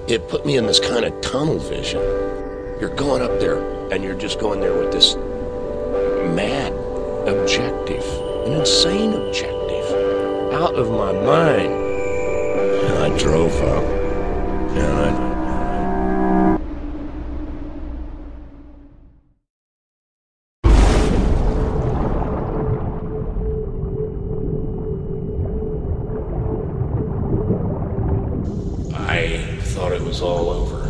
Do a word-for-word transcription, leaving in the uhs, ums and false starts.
it put me in this kind of tunnel vision. You're going up there, and you're just going there with this mad objective, an insane objective, out of my mind. And I drove up, and I I thought it was all over.